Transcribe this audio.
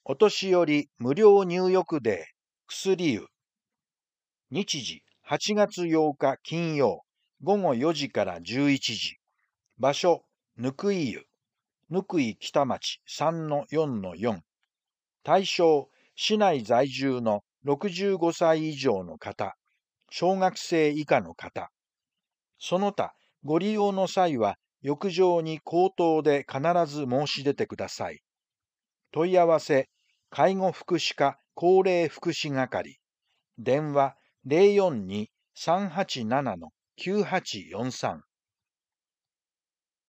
お年寄り無料入浴デー薬湯。日時8月8日金曜午後4時から11時。場所ぬくい湯。ぬくい北町 3-4-4。対象市内在住の65歳以上の方、小学生以下の方。その他ご利用の際は浴場に口頭で必ず申し出てください。問い合わせ介護福祉課高齢福祉係。電話042-387-9843。